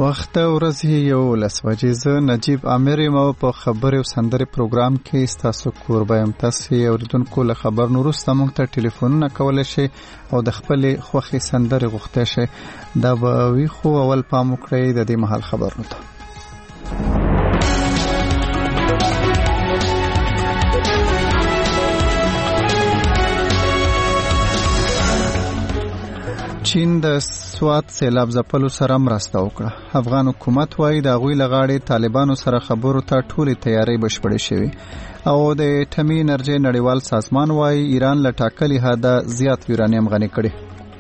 وخت ورځې 11 زه نجیب عامر یم په خبري او سندري پروګرام کې تاسو کوربه یم. تاسو اوریدونکو له خبر نورسته موږ ته ټلیفونونه کولای شئ او د خپل خوښي سندري غوښتئ شئ. دا به وی خو اول پام وکړئ د دې محل خبرونو ته. چین د سوات سیلاب ځپلو سره مرسته وکړه. افغان حکومت وايي د غوی لغاړي طالبانو سره خبرو ته ټولې تیاری بشپړې شوې او د اټومي انرژي نړیوال سازمان وايي ایران له ټاکلي حده زیات یورانیم غني کړي.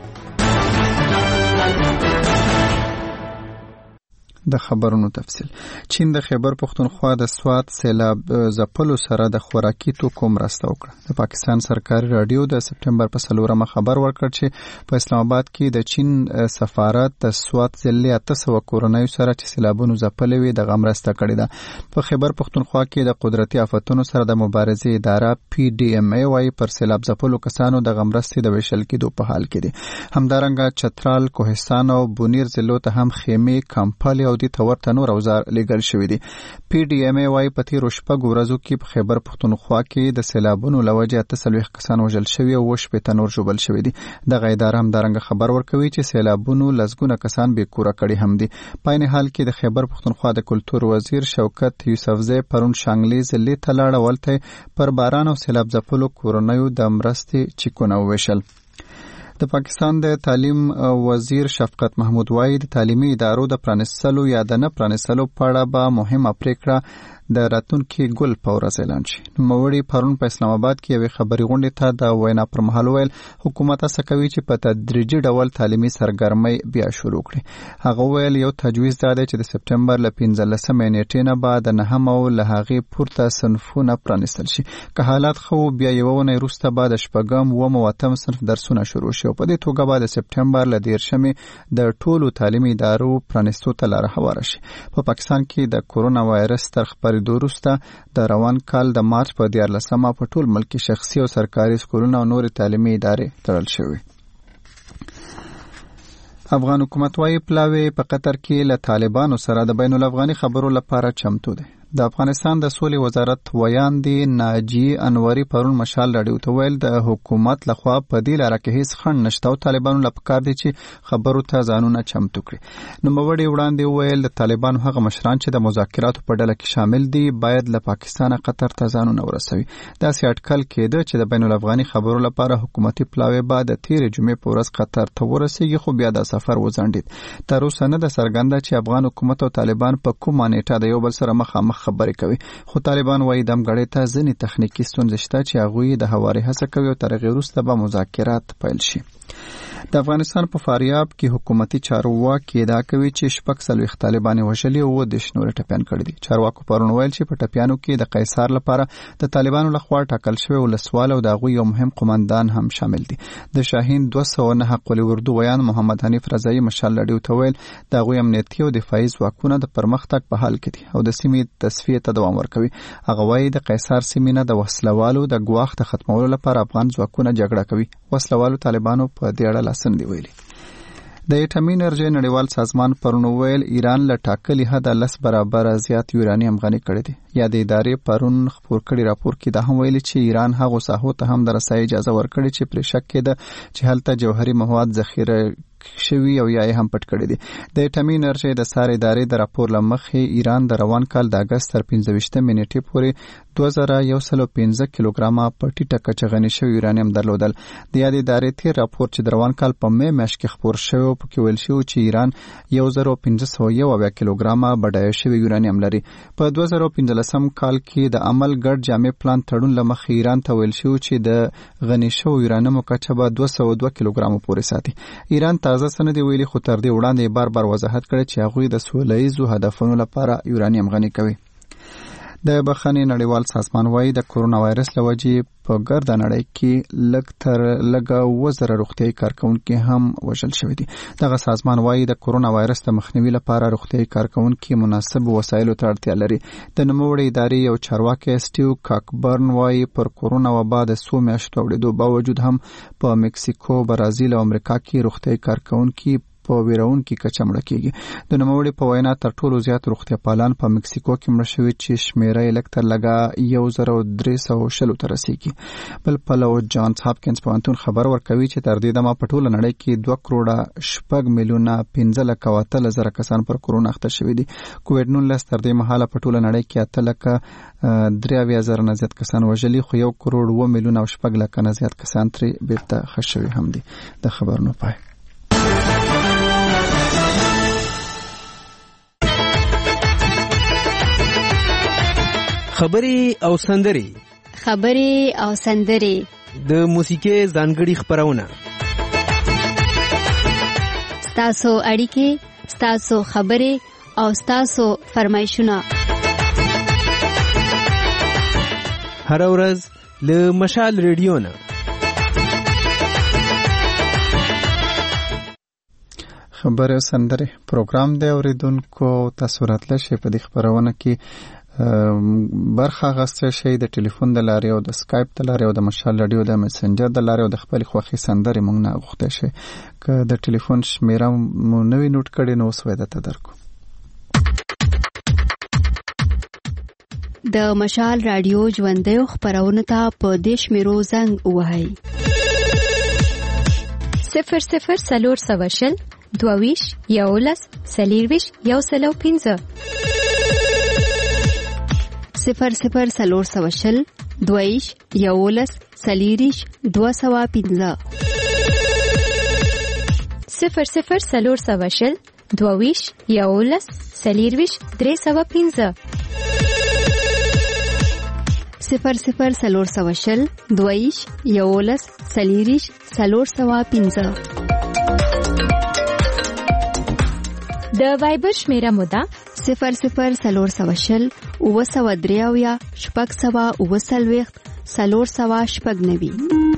د خبرونو تفصیل. چین د خیبر پختونخوا د سوات سیلاب ځپلو سره د خوراکي توکو مرسته وکړه. د پاکستان سرکاري رادیو د سپټمبر په 4 خبر ورکړ چې په اسلام آباد کې د چین سفارت د سوات ضلع 800 کورنۍ سره چې سیلابونو ځپلې وي د مرسته کړې ده. په خیبر پختونخوا کې د قدرتي آفتونو سره د مبارزې اداره PDMA وايي پر سیلاب ځپلو کسانو د مرستې د ویشل کېدو په حال کې دي. همدارنګه چترال، کوهستان او بونیر ضلعو ته هم خیمې، کمپالي او د تورته نور اوزار لګل شوې دي. PDMA وايي په تیرو شپږ ورځو کې په خیبر پختونخوا کې د سیلابونو لوجه 43 کسان وژل شوي او 8 نور ژوبل شوي دي. دغه اداره همدارنګه خبر ورکوي چې سیلابونو لسګونه کسان بې کوره کړي هم دي. په عین حال کې د خیبر پختونخوا د کلتور وزیر شوکت یوسفزی پرون شانګلي ضلع ته لاړ ولته پر باران او سیلاب ځپلو کورنیو د مرستې چیکونه وویشل. د پاکستان د تعلیم وزیر شفقت محمود وايي د تعلیمي ادارو د پرانیستلو یا د نه پرانیستلو په اړه به مهمه پریکړه د راتلونکي ګل په ورځ اعلان شي. نوموړي پرون په اسلام آباد کې یوې خبري غونډې ته د وینا پر مهال ویل حکومت هڅه کوي چې په تدریجي ډول تعلیمي سرګرمۍ بیا شروع کړي. هغه ویل یو تجویز دا دی چې د سپټمبر له 15 نیټې نه بعد د 9 او له هغې پورته صنفونه پرانیستل شي. که حالات خو بیا یو ونې وروسته بعد شپږم و مواتم صنف درسونه شروع شي. په دې توګه بعد سپټمبر له 13 د ټولو تعلیمي ادارو پرانیستو ته لاره هواره شي. په پاکستان کې د کورونا وایرس تر دوروسته د روان کال د مارچ په 14 په ټول ملک شخصي او سرکاري سکولونه او نور تعلیمي ادارې تړل شوې. افغان حکومت وايي پلاوی په قطر کې له طالبانو سره د بین الافغاني خبرو لپاره چمتو دی. د افغانستان د سولې وزارت ویاندې ناجی انوري پرون مشال راډیو ته ویل د حکومت لخوا په دې لاره کې هیڅ خنډ نشته او طالبانو لپاره کار دی چې خبرو ته ځانونه چمتو کړي. نوموړي وړاندې ویل د طالبانو هغه مشران چې د مذاکراتو په ډله کې شامل دي باید له پاکستان قطر ته ځانونه ورسوي. داسې اټکل کېده چې د بین الافغاني خبرو لپاره حکومتي پلاوی بعد د تیرې جمعې په ورځ قطر ته ورسېږي خو بیا د سفر وځنډید. تر اوسه نه ده څرګنده چې افغان حکومت او طالبان په کومه نیټه د یو بل سره مخامخ خبرې کوي. خو طالبان وايي دمګړې ته ځینې تخنیکی ستونزې شته چې هغوی د هواري هڅه کوي او تر هغې وروسته به مذاکرات پیل شي. د افغانستان په فاریاب کې حکومتي چارواکي ادعا کوي چې 46 طالبان وژلي او 10 نور ټپيان کړي دي. چارواکو پرون ویل چې په ټپيانو کې د قیصر لپاره د طالبانو لخوا ټاکل شوی ولسوال او د غوی یو مهم قومندان هم شامل دي. د شاهین 209 قلی اردو ویان محمد حنیف رضایی مشال لډیو ته ویل د غوی امنیتي او دفاعي ځواکونه د پرمختګ په حال کې دي او د سیمې تصفیه ته دوام ورکوي. هغه وايي د قیصر سیمینه د وسلوالو د ګواښ د ختمولو لپاره افغان ځواکونه جګړه کوي. وسلوالو طالبانو په دې اړه لاسن دی ویلي. د اټومي انرژي نړیوال سازمان پرون ویل ایران له ټاکلي حده 10 برابره زیات یورانیم غني کړی دی. یا د ادارې پرون خبر کړي راپور کې دا هم ویلي چې ایران هغه ساحو ته هم د رسایي اجازه ورکړي چې پر شک کېده چې هلته جوهري مواد ذخیره شوی او یا هم پټ کړی دي. د اټومي انرژي د ساري ادارې د راپور لمخې ایران د روان کال د اگست تر 15 نیټې پورې 2115 کیلوګرامه پټی ټکه غني شوی یورانیم درلودل. د یاد ادارې تیر راپور چې د روان کال په مې میاشت کې خبر شوی په کې ویل شو چې ایران 1501 کیلوګرامه بډای شوی یورانیم لري. په 2015 کال کې د عمل ګډ جامع پلان تړون لمخې ایران ته ویل شو چې د غني شوی یورانیم کچه به 202 کیلوګرامه پورې ساتي. ایران تازه سند ویلي خو تر دې وړاندې بار وضاحت کړی چې هغوی د سوله‌ایزو هدفونو لپاره یورانیم غني کوي. د بخښنې نړیوال سازمان وايي د کورونا وایرس لوجې په ګرده نړۍ کې لږ تر لږه 1000 روغتیايي کارکونکي هم وژل شوي دي. دغه سازمان وايي د کورونا وایرس د مخنیوي لپاره روغتیايي کارکونکي مناسب وسایلو ته اړتیا لري. د نوموړي ادارې یو چارواکي سټیو کاکبرن وايي پر کورونا وبا د 100 میاشتو وړاندې باوجود هم په مکسیکو، برازیل او امریکا کې روغتیايي کارکونکي په ویرونکي کچه مړه کیږي. د نوموړي په وینا تر ټولو زیات روغتیا پالان په مکسیکو کې مړه شوي چې شمیره یې لږ تر لږه 1310 ته رسیږي. بل پلو جانز هاپکینز پوهنتون خبر ورکوي چې تر دې دمه په ټوله نړۍ کې 2 کروړه 6 میلیونه 15,000 کسان پر کورونا اخته شوي دي. کووډ-19 تر دې مهاله په ټوله نړۍ کې 8,3,000 نه زیات کسان وژلي، خو 1 کروړ 2 میلیونه 6 لک نه زیات کسان ترې بیرته ښه شوي هم دي. د خبرونو پای. خبرې او سندرې د موسیقي ځانګړي خبرونه، ستاسو اړیکې، ستاسو خبرې او ستاسو فرمایشونه هر ورځ له مشال ریډیو نه. خبرې او سندرې پروګرام دی اوریدونکو. تاسو راتلی شئ په دې خبرونه کې برخه اخیستی شئ د ټلیفون د لارې او د سکایپ د لارې او د مشال رادیو د میسنجر د لارې او د خپلې خوښې سندرې موږ نه غوښتی شئ. که د ټلیفون شمیره مو نوي نوټ کړې نو اوس وایي درته درکو. د مشال رادیو ژوندیو خپرونو ته په دې شمیرو زنګ ووهئ: 00 22 11 40 105 00 22 11 40 205 00 22 11 40 305 00 22 11 40 305. د وایبر شمیره موده 00 903 600 490.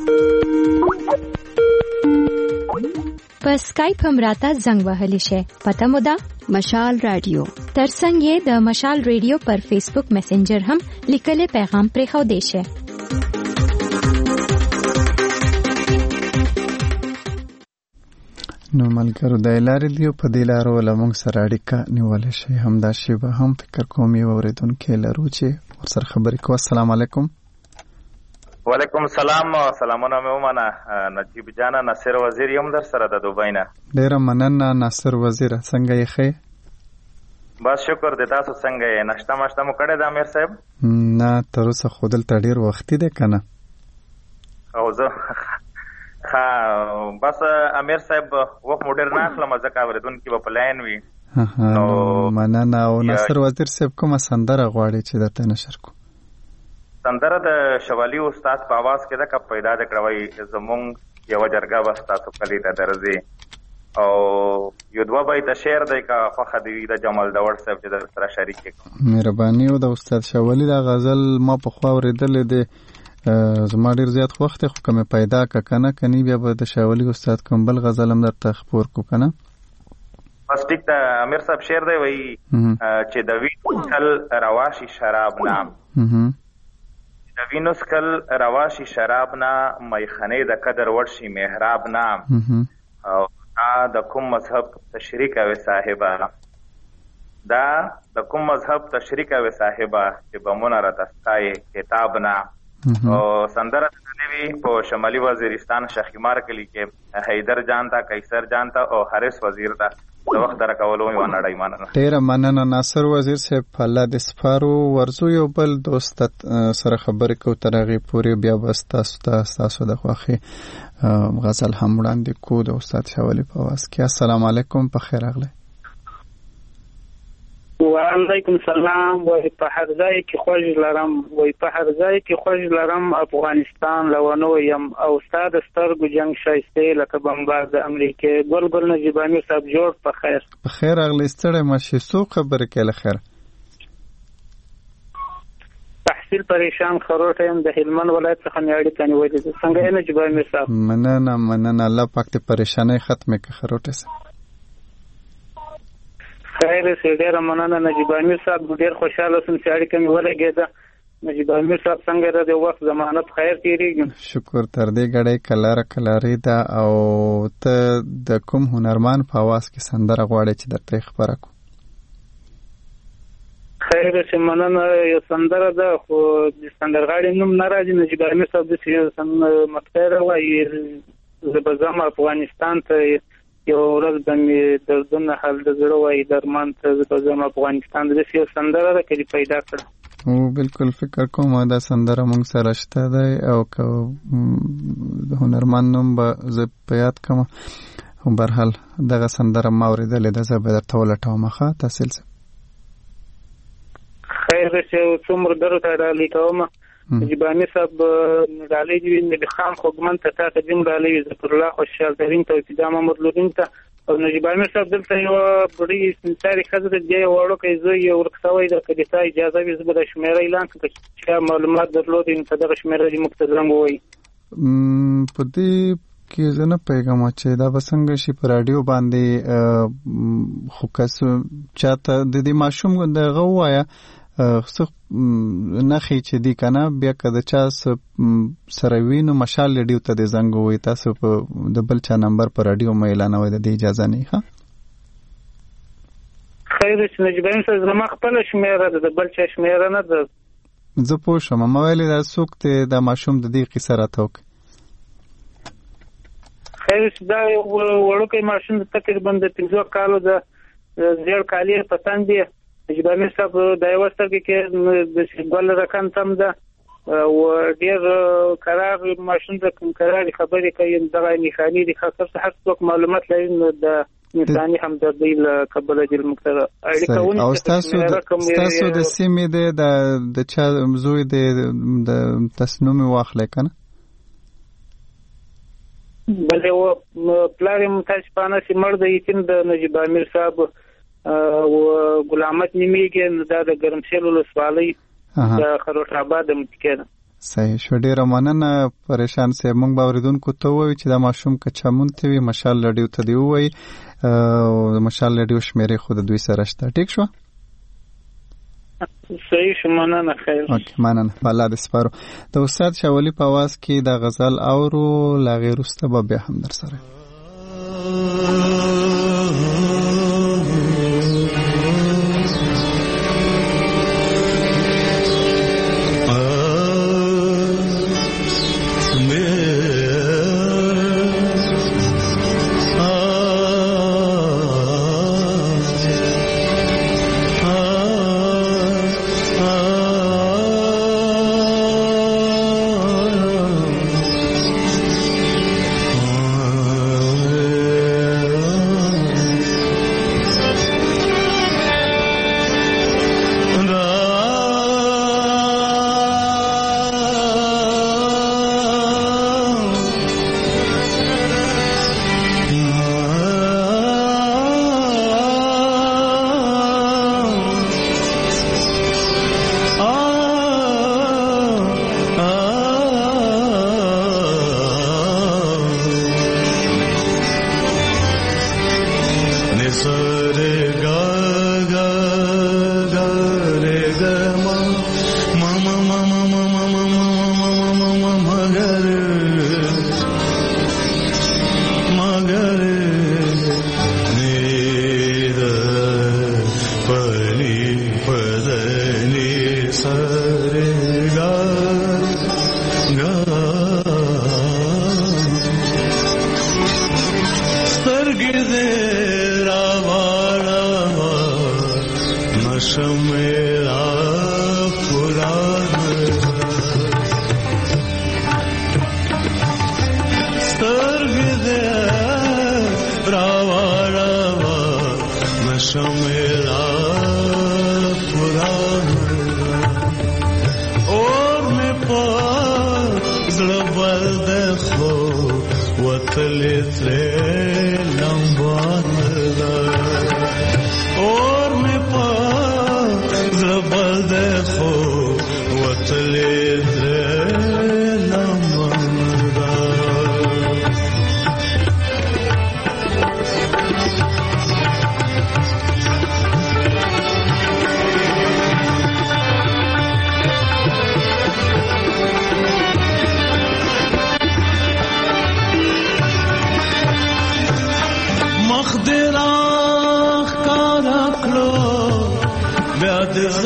په سکایپ هم راته زنګ وهلی شي. پته موده مشال رادیو. ترڅنګ یې د مشال رادیو پر فیسبوک میسنجر هم لیکل پیغام پرېښو دی شي. نو ملګرو د لارې دیو په دې لارو له موږ سره اړیکه نیولی شي. همدا شیبه هم فکر کوم یو اورېدونکی لرو چې ورسره خبرې کوو. السلام علیکم. وعلیکم السلام. سلامونه مې ومنه. نجیب جانه ناصر وزیر یم در سره د دوبۍ نه. ډېره مننه ناصر وزیره، څنګه یې ښې؟ بس شکر دی. تاسو څنګه یې؟ ناشته ماشته مو کړې ده امیر صاحب؟ نه تر اوسه خو دلته ډېر وختي دی که نه؟ او زه بس امیر صاحب وخت مو ډېر نه اخلم ځکه اورېدونکي به په لاین وي. نو مننه. او ناصر وزیر صاحب کومه سندره غواړي چې درته نشر کو؟ سندره د شوالی استاد په आवाज کې ده که پیدا د کړوي زمونږ یو جرګه به ستاسو کلی ته درځي او یو دوه بیت شعر دی که خوښه دی د جمال داور صاحب چې در سره شریک کړم. مهرباني. او د استاد شوالی دا غزل ما په خوا اورېدلې دی، زما ډېر زیات خوښ دی، خو که مې پیدا که که نه کني بیا به د شوالی استاد کوم بل غزل هم درته خپور کو که نه. بس ټیک ته امیر صاحب شعر دی وایي چې د وینو سکل رواشي شراب نام، د وینو سکل رواشي شراب نه، میخانې د قدر ورشي محراب نام. او دا د کوم مذهب تشریح کوي صاحبه؟ دا د کوم مذهب تشریح کوي صاحبه چې بمونه راته ستایي کتاب نه. او سندره تلوي په شمالي وزیرستان شخیمار کلی کې حیدر جان تا، قیصر جان تا او حارث وزیر تا د وخت درکولو یو نړۍ مننه. ډېره مننه ناصر وزیر صاحب. الله دې سپارو. ورځو یو بل دوست سره خبرې کوو تر هغې پورې بیا به ستاسو د خوښې غزل هم وړاندې کوو د استاد شوالی په اواز کې. السلام علیکم. په خیر راغلی. وعلیکم السلام. وای په هر ځای کې خوښ لرم، وای په هر ځای کې خوښ لرم، افغانستان لونو یم او استاد سترګو جنگ شایسته لکه بمبار د امریکې. ګل نجیب امیر صاحب جوړ په خیر. په خیر راغلی. ستړی مشي. څوک خبرې کوي له خیر؟ تحصیل پریشان خروټ یم د هلمند ولایت څخه مې اړیکه نیولې ده. څنګه یې نجیب امیر صاحب؟ مننه. الله پاک دې پریشانۍ ختمې کړي خروټ سه. خیر سي. ډېره مننه نجیب امیر صاحب. ډېر خوشاله سم چې اړیکه مې ولګېده. نجیب امیر صاحب څنګه را د وخت ضمانت خیر تیریږي؟ شکر تر دې غړې کلاري دا او ته د کوم هنرمان په आवाज کې سندره غواړي چې درته خبره کو؟ خیر چې مننه، یو سندره ده خو د سندرغاړي نوم نه راځي. نجیب امیر صاحب د متخیره وایي زه به ځم افغانستان ته، یو ورځ به مې دردونه حل د زړه وایي درمان ته، زه به ځم افغانستان. داسې یو سندره ده که دې پیدا کړه. او بالکل فکر کوم دا سندره مونږ سره شته دی او که د هنرمند نوم به زه په یاد کړم. خو برحال دغه سندره ما اورېدلې ده، زه به درته ولټوم. ښه تحصیل صاحب خیر چې څومره درو ته ډالۍ کوم. نجیب امیر صاحب ډالۍ دي نبي خان خوږمن ته، تا ته دیم ډالۍ ظفر الله خوشحال ترین ته، ابتدا محمد لودین ته. او نجیب امیر صاحب دلته یو بډۍ سنساري ښځه ده، دی یو وړوکی زوی یې ورک شوی ده. که د تا اجازه وي زه به د شمېره اعلان کړم، که چا معلومات درلود نو په دغه شمېره دې موږ ته زنګ ووایي. په دې کې زه نه پوهېږم چې دا به څنګه شي په راډیو باندې. خو که چاته د دې ماشوم دغه ووایه څه نښې چې دي که نه، بیا که د چا سره وي نو مشال ریډیو ته د زنګ ووایي. تاسو په د بل چا نمبر په راډیو مه اعلانوئ، د دې اجازه نه ښه. خیر چې نجیب امیر صاحب زما خپله شمېره ده، د بل چا شمېره نه ده. زه پوه شوم. ما ویلې دا څوک دی دا ماشوم د دې قصه راته وکړي. خیر چې دا یو وړوکی ماشوم د تقریبا د 15 کالو د زیړ کالي په تن دی. نجیب امیر صاحب د یوه سترګې کې د ګل رقم تم ده او ډېر قرار ماشوم د قرارې خبرې کوي. دغه نښانې دي خاص هر څوک معلومات لري نو د انساني همدردۍ له کبله دې موږ سره اړیکه ونیسي. او ستاسو د سیمې د چا زوی د تاسو نوم یې واخلی که نه؟ بل یو پلار یې متاسفانه چې مړ د یتیم د نجیب امیر صاحب او غلامت نیمیږي، دا د ګرمسیل ولسوالۍ د خروټ آباد د متکې ده. صحیح شو، ډېره مننه پریشان صاحب. موږ به اورېدونکو ته ووایو چې دا ماشوم که چمون ته وي مشال راډیو ته دې ووایي، او د مشال راډیو شمېرې خو د دوی سره شته. ټیک شو؟ صحیح شو، مننه. خیر اوکې مننه، په الله دې سپارو. د استاد شاولي په اواز کې د غزل اورو، له هغې وروسته به بیا هم در سره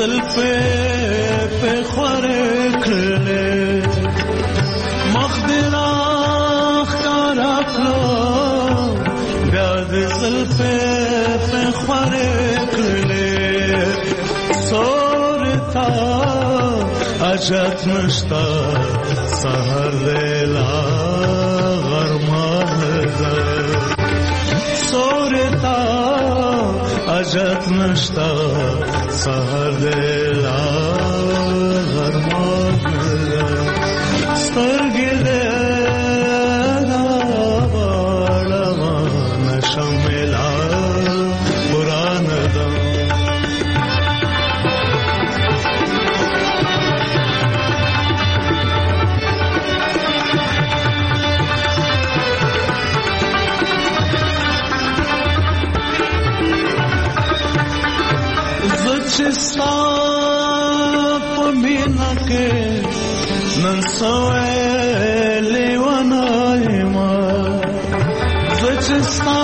زلفې په خوره کړلې مخ دې راښکاره کړو بیا دې زلفې په خوره کړلې سورتا اجت نشتا سحر دې لا غرمه ده سورتا اجت نشتا سحر دې لا غرمه ده سترګې دې راوړما نشملا قرآن ده چستا پمینا کے ننسوے لیوانائی ما چستا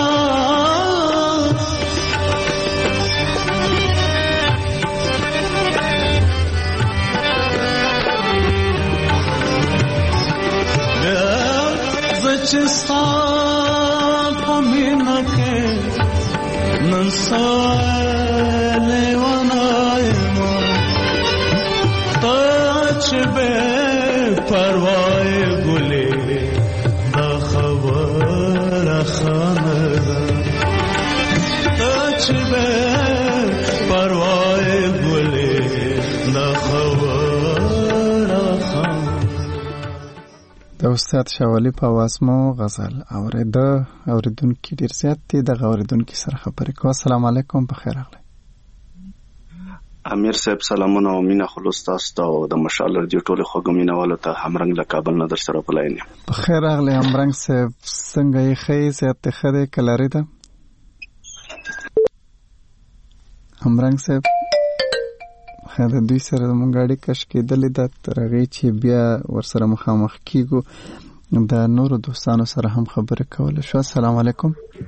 چستا پمینا کے ننسوے پروای گلی دا خبر خانه تچ به پروای گلی دا خبر خانه د استاد شوالی په आवाज مو غزل اوریدونکو ډیر زیات دي د اوریدونکو سره خبرې کوم. السلام علیکم، په خیر راغلی. امیر صاحب سلامونه او مینا خلوص تاسو ته او د مشال رادیو ټولو خوګمینه والو ته همرنګ له کابل نه در سره په لاین یم. په خیر راغلی همرنګ صاحب، څنګه یې ښه زیات خدای کلاري ده همرنګ صاحب؟ خیر دوی سره مونږ اړیکه کش کېدلې ده تر هغې چې بیا ورسره مخامخ کیږو د نورو دوستانو سره هم خبرې کولی شو. السلام علیکم.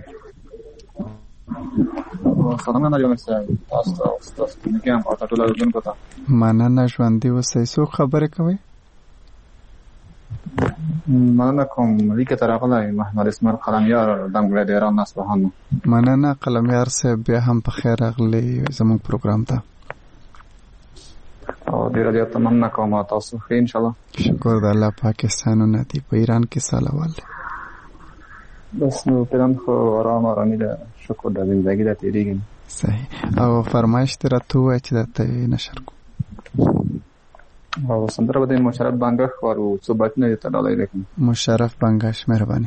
سلامونه یو صاحب، تاسو ته نګم او ټول اردوونکو ته مننه. ژوندي اوسئ. څوک خبرې کوي؟ مننه کوم. لیکه تر هغه محمد اسماعیل قلمیار دنګ د ایران اصفهان. مننه قلمیار صاحب، بیا هم په خیر راغلی زموږ پروګرام ته. او ډیره ډیره تمنا کوم تاسو ښه ان شاء الله. شکر د الله پاکستانونه دی. په ایران کې سالوال دی بس نو پیران خو آرامی ده، شکر د زندگی ده تیریږي. صحیح. او فرمایش تر ته وای چې د نشر کو او سندره بده مشرف بانګش ورو څه بچنه ته ډالای لیکم مشرف بانګش مهرباني.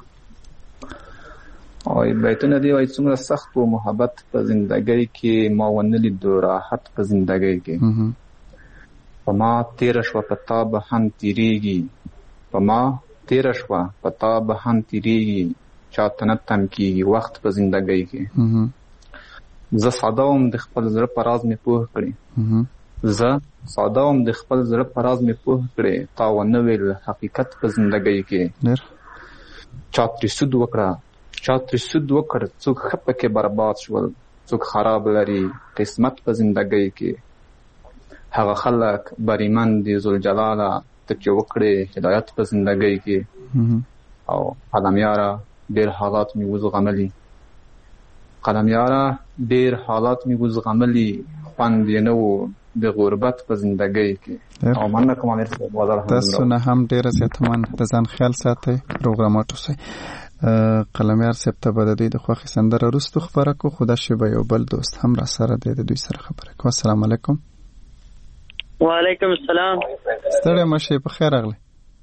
او بیتونه دی وای څومره سخت او محبت په زندګۍ کې ما ونلې د راحت په زندګۍ کې په ما تیر شو پتا به هم تیریږي په ما تیر شو پتا به هم تیریږي چاته نه تم کیږي وخت په زندګۍ کې زه سادهوم د خپل زړه په راز مې پوه کړې زه سادهوم د خپل زړه په راز مې پوه کړې تا ونه ویل حقیقت په زندګۍ کې چا ترې سود وکړه چا ترې سود وکړ څوک ښه پکې برباد شول څوک خراب لري قسمت په زندګۍ کې هغه خلک بریمن دي ذوالجلاله ته چې وکړې هدایت په زندګۍ کې او قلمیاره ډېر حالات مې وزغملي قلمیاره ډېر حالات مې وزغملي خوند یې نه و د غربت په زندګۍ کې او مننه کوم امیر صاحب. تاسو نه هم ډېره زیاته مننه. د ځان خیال ساتئ، پروګرامات اوسئ. قلمیار صاحب ته به د دوی د خوښې سندره وروستو خپره کړو، خو دا شیبه یو بل دوست هم را سره دی، د دوی سره خبرې کوو. السلام علیکم. وعلیکم السلام. ستړی مه شئ، په خیر راغلی.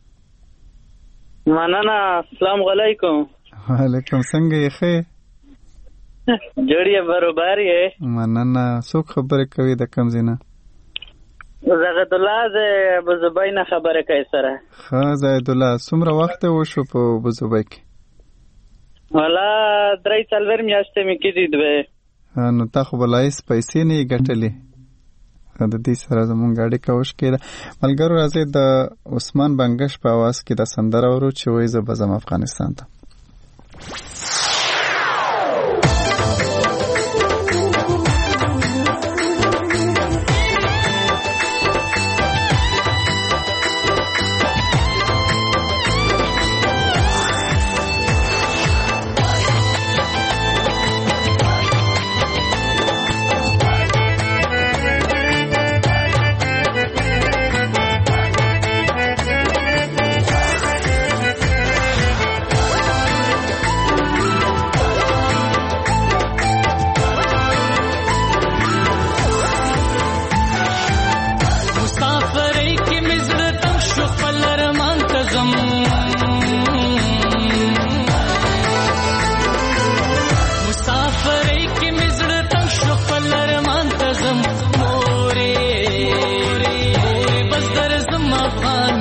مننه. السلام علیکم. وعلیکم. څنګه یې ښه؟ جوړ یې برابر یې؟ مننه. څوک خبرې کوي د کوم ځای نه؟ زاهد الله د ابوظبي نه خبره کوي سره. ښه زاهد الله، څومره وخت وشو په ابوظبي کې؟ والا 3-4 میاشتې مې کېدې دوی. نو تا خو بلایس پیسې نه یې ګټلې. د دې سره زمونږ اړیکه وشکېده. ملګرو راځئ د عثمان بنګش په اواز کې د سندره ورو چې وایي زه به ځم افغانستان ته.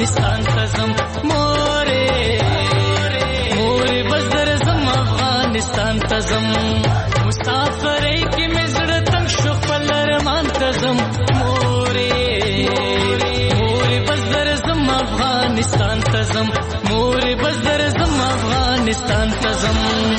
افغانستان تزم مورې مورې بس درځم افغانستان تزم مسافرۍ کې مې زړه تنګ شو خپل ارمان تزم مورې مورې بس درځم افغانستان تزم مورې بس درځم افغانستان تزم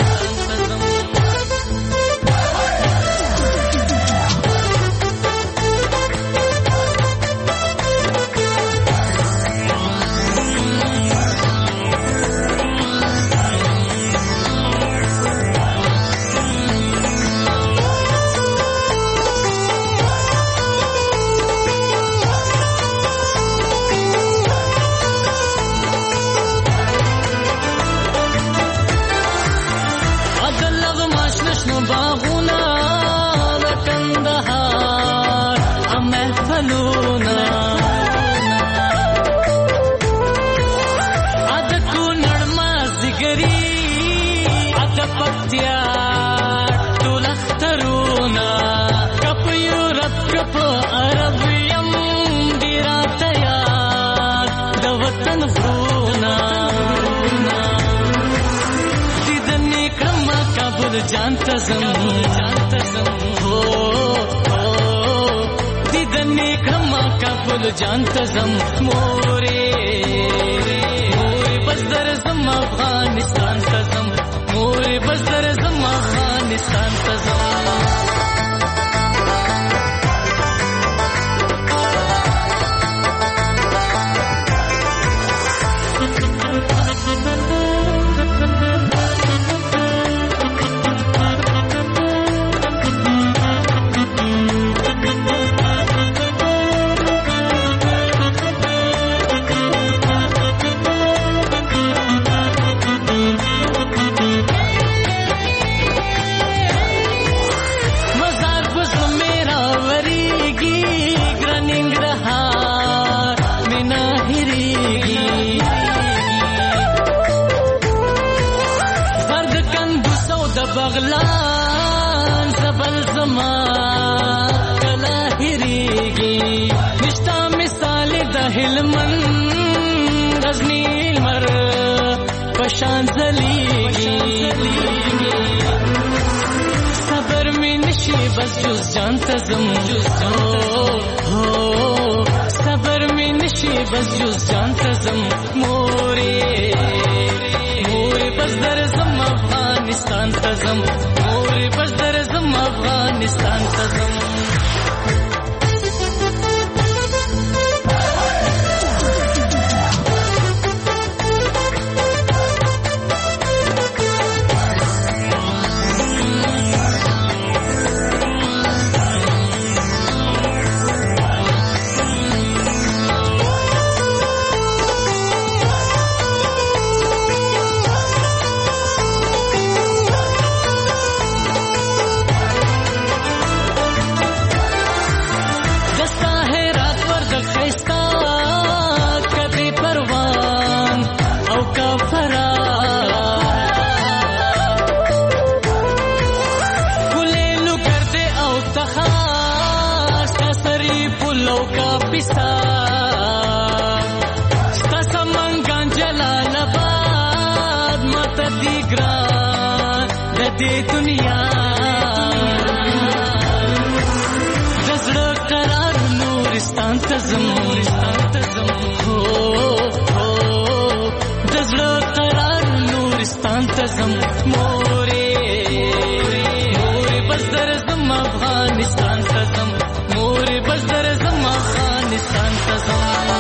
جانتزم هو دیدنی کما کابل جانتزم مورې مورې بس درځم افغانستان تزم مورې بس درځم افغانستان تزم بغلان زبل زما کلا هریږي نشتا مثال د هلمند غزنی مر پشان زلیږي صبر می نشي بس جز جان تزم هو صبر می نشي بس جز جان تزم مورې مورې بس درځم افغانستان تزم مورې بس درځم افغانستان تزم دې دنیا زړه قرار نورستان تزم هو زړه قرار نورستان تزم مورې مورې بس درځم افغانستان تزم مورې بس درځم افغانستان تزم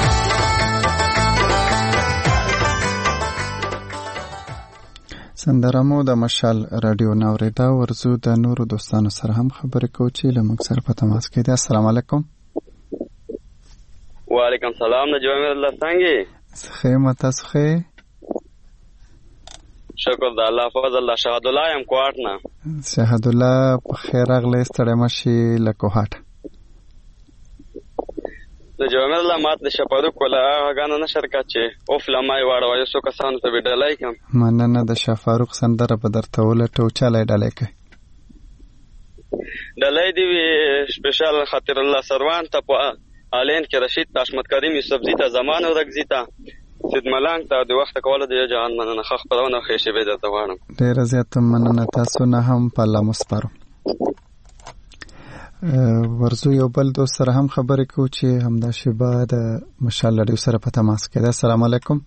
سندره مو د مشال رادیو نوریدا ورزو د نورو دوستانو سره هم خبرې کوو چې له موږ سره په تماس کې دي. السلام علیکم. وعلیکم سلام. د جوامر الله څنګه خیر تاسو خیر؟ شکر د الله فضل. الله شهاد الله ام کوټ نه. شهاد الله په خیر اغله ستړی مشي له کوټ. د جوامر الله مات د شپارو کوله غاڼه نشر کچې او فلمای واړو یو څو کسانو ته وډلای کوم. مننه د شفاروق سندره په درته ولټو چلای ډلای کوي. ډلای دی سپیشل خاطر الله سروان ته په آلین کې رشید ته احمد کریم یوسفزي ته زمان ورکزي ته سید ملنګ ته د وخت کوله د جهان مننه خخ پرونه خېشه به درته واړم. ډېر زیات مننه تاسو نه هم په الله مسپارو. ورزو یو بل دوست سره هم خبرې کوو چې همدا شیبه د مشال رادیو سره په تماس کې ده. السلام علیکم.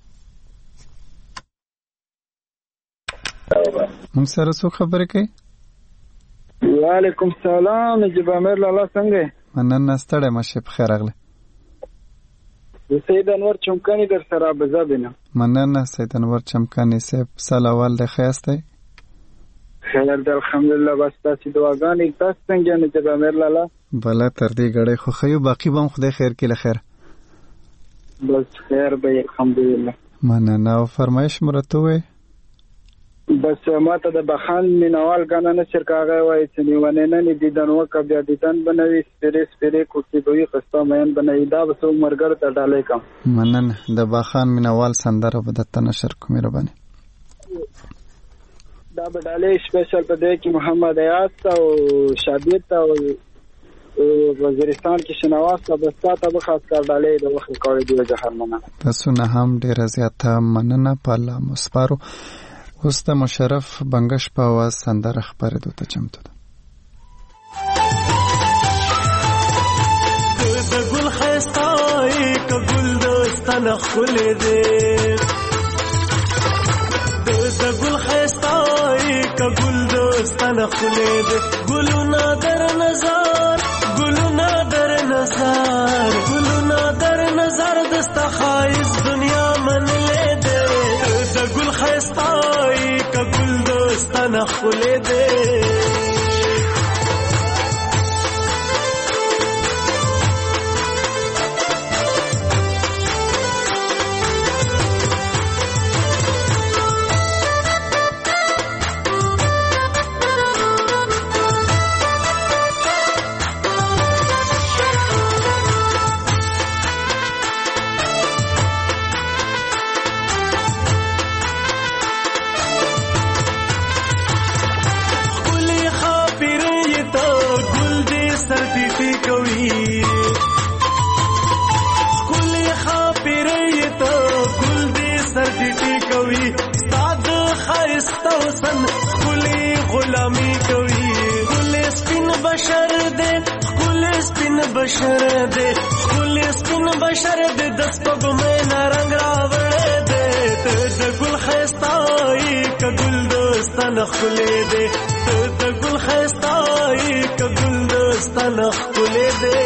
موږ سره څوک خبرې کوي؟ وعلیکم السلام. نجیب امیر لالا څنګه؟ مننه ستړی مشه په خیر راغلی. سید انور چمکانی در سره بزابینه. مننه سید انور چمکانی صاحب. سال اول د خیاسته خیر ده الحمدلله. بس تاسو دعاګانې تاسو څنګه نجیب امیر لالا؟ بله تر دې غړې خو خیو باقی به خدای خیر کړي خیر. بس خیر به الحمدلله. مننه. او فرمایش مرته وي بس ماته د بخان مینوال غانا نشر کاغه وای چې نیونه نه دیدن وکړه بیا دیدن بنوي سپیره کوټي دوی قسطه مېن بنوي دا وسو مرګر ته ډالې کم. مننه. د بخان مینوال سندره به د نشر کوم مهرباني. دا به ډالې سپیشل په دې کې محمد ایاز او شابیر ته او وزیرستان کې شنواز ته بس تاسو به خاص کار ډالې د وخت کوي دی جهان مننه. تاسو نه هم ډیر زیات مننه په الله مسپارو. اوس د مشرف بنگش په आवाज سندره خبرې دوته چمتو ده. د ګل خستای ک ګل دوستانه خولې دې د ګل خستای ک ګل دوستانه خولې دې ګلونه در نظر ګلونه در نظر ګلونه در نظر دستا خایس دنیا منلې دې د ګل خستای ک ګل دوستانه خولې دې بشر دے گل سپین بشر دے دس پگ میں نہ رنگ راوڑے دے د گل خستائی ک گل دوستان خلے دے د گل خستائی ک گل دوستان خلے دے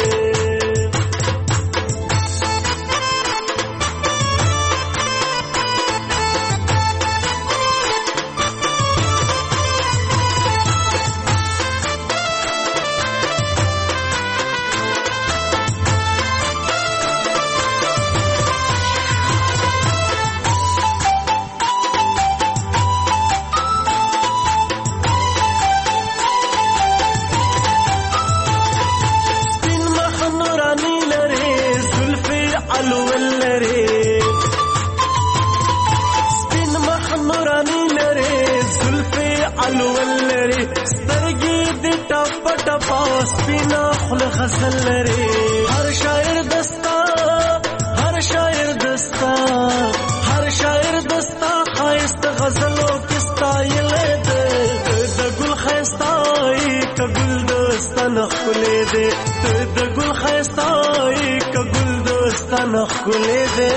غزل لري هر شاعر دستا هر شاعر دستا هر شاعر دستا خاست غزلو کستایل دے د گل خستای ک گل دوستان خلے دے د گل خستای ک گل دوستان خلے دے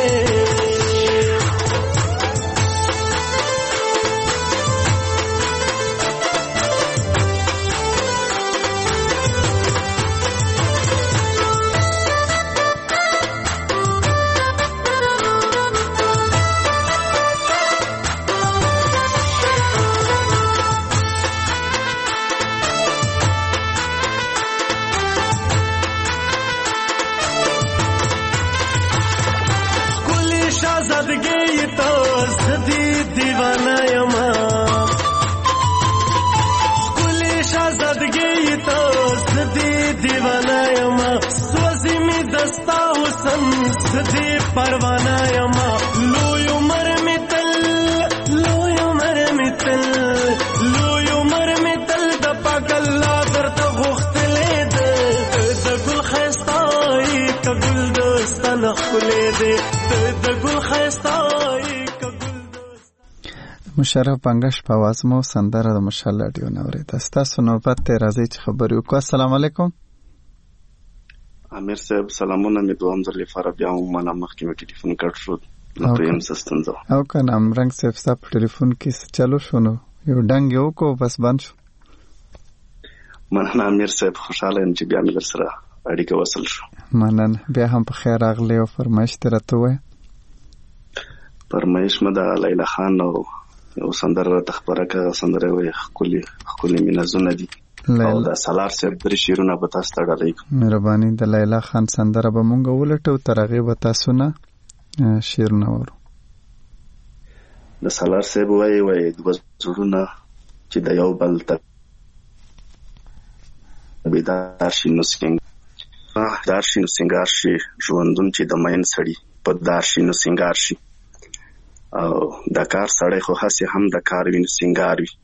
परवाना यमा लोय उमर में तल د پاګلا درته غوښتلې د ګل خستای ستل خلې دې د ګل خيستای مشرف بنگش په आवाज مو سندره د مشال رادیو نورې تاسو نوبت ته راځي چې خبرې وکړو. السلام علیکم. امیر صاحب سلامونه. می دوام ځل لپاره بیا مونږه مخکې ټلیفون کټ شو نو پریم سیستم زو او کنه امرنګ صاحب صاحب ټلیفون کې چالو شونو یو ډنګ یو کو بس بند شو. مننه امیر صاحب خوشاله یم چې بیا مې در سره اړیکه وصل شو. مننه بیا هم په خیر راغلی او فرمایش ترته وای. فرمایش مده لیلا خان او یو سندره تخبره کا سندره وي خولي مینځونه دي او د سالار صاحب درې شیرونه به تاسو ته ډالۍ کوم. مهرباني د لیلا خان سندره به مونږ ولټو ترغه به تاسو نه شیرونه ورو. د سالار صاحب وای د وزړونه چې د یو بل ته بیدار شي نو سنگار شي ژوندون چې د مین سړی په دار شي نو سنگار شي او د کار سړی خو هسي هم د کار ویني سنگار وي.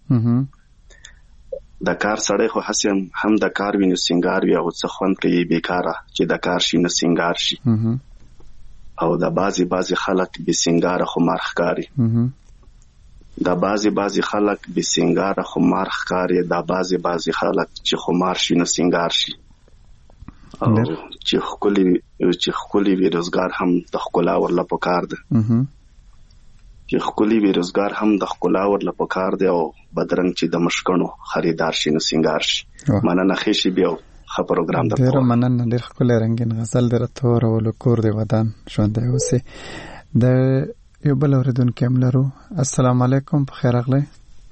د کار سړی خو هسي هم د کار ویني سنگار وي او څه خوند کوي بیکاره چې د کار شي نو سنگار شي او د بازي خلک به سنگار خو مرخکاری د بازي خلک به سنگار خو مرخکاری د بازي خلک چې خو مار شي نو سنگار شي او چې خولي وی روزګار هم د خلا ورله پکار ده چې خولي وی روزګار هم د خلا ورله پکار ده او بدرنګ چې د مشکونو خریدار شي نو سنگار شي. مننه خېشي بیا خه پروګرام ده. ډیر مننه. ډیر خپل رنگین غزل درته ورول کور دی ودان ژوندې اوسه. د یو بل اوریدونکو املرو. السلام علیکم. په خیر اغلی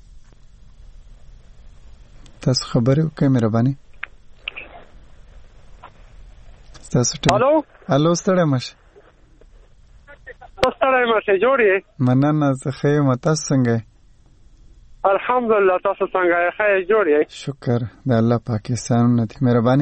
تاسو خبرې وکړئ مهرباني. الو ستړی مشه جوړې. مننه زه ښه یم. تاسو څنګه یې؟ الحمدلله. تاسو څنګه یې؟ ښه جوړې. شکر د الله پاکستانونه دي. مهرباني.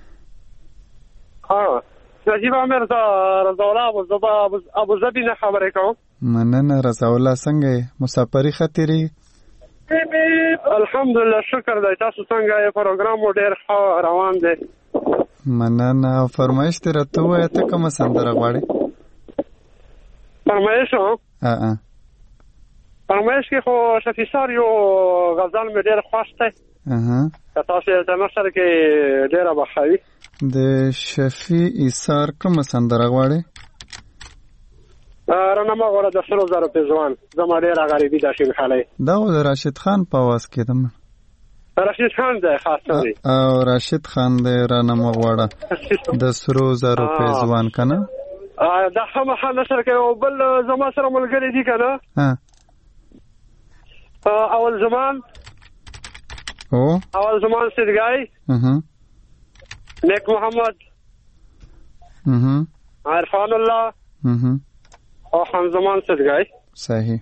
نجیب امیر رضا الله ابوظبي نه خبرې کوم. مننه رضا الله څنګه یې؟ مسافري خطرې؟ الحمدلله شکر دی. تاسو څنګه یې؟ پروګرام مو ډېر ښه روان دی. مننه. فرمایش دې راته ووایه ته کومه سندره غواړې؟ فرمایش فرمایش کې خو شفیع سار یو غزل مې ډېر خوښ دی که تاسو یې ته نشر کې ډېره بخوي. د شفیع ایثار کومه سندره غواړې؟ رانما غواړه د سرو زرو پېزوان زما ډېره غریبي ده شین خلی. دا خو د راشد خان په اواز کې ده. راشد خان دی خاص دی او راشد خان دی. رانما غواړه د سرو زرو پېزوان که نه؟ دا خامخا نشر کوي او بل زما سره ملګري دي که نه اول زمان صدګای نیک محمد عرفان الله او خان زمان صدګای. صحیح.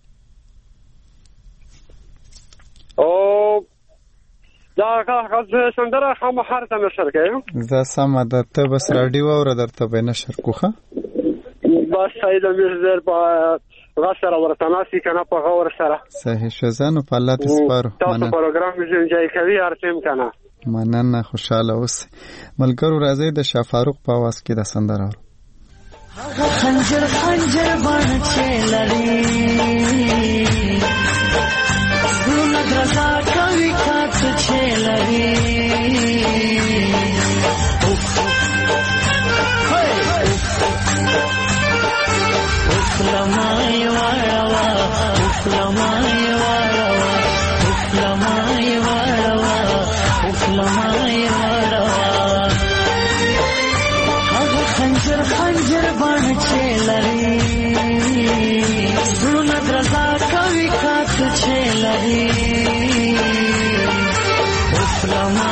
او دا سندره خامخا ته نشر کوي. زه سمه ده. ته بس راډیو اوره درته به نشر کوخه بس سید امیر زر په غسر ورته ناسي کنه په غور سره. صحیح شزانو په الله دې سپارو. تاسو پروګرام یې جای کوي ارتم کنه. مننه. خوشاله اوسه. ملګرو راځي د شاه فاروق په आवाज کې د سندره خنجر باندې چلري ګونه درځا کوي کات چلري لمای وړوا هغه خنجر باندې چلري ګونه درځا کوي کات چلري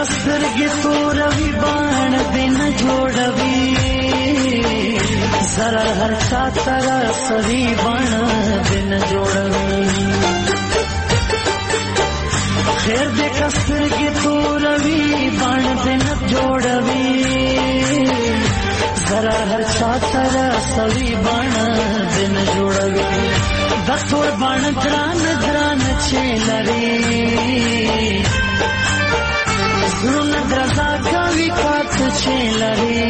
سترګې توروي باڼه دې نه جوړوي ضرر هر چا ته رسوي باڼه دې نه جوړوي خیر دې که سترګې توروي باڼه دې نه جوړوي ضرر هر چا ته رسوي باڼه دې نه جوړوي دا ټول باڼه ګرانه چې لري زړونه درزا کوي کات چې لري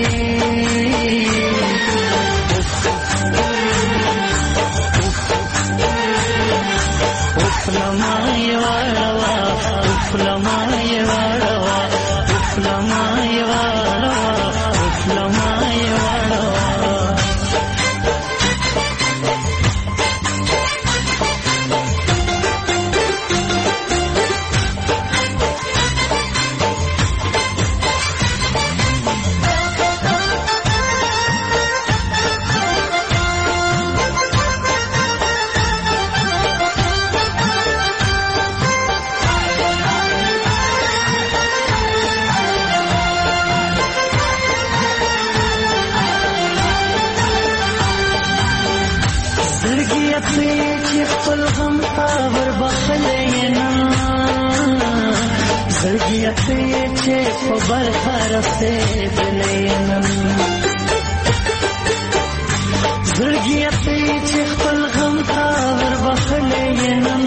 اوف لما یې واړوه اوف لما یې واړوه اوف لما یې واړوه اوف لما یې واړوه چې په برخه رسېدلینم زړګیه ته چې خپل غم ته وربخلینم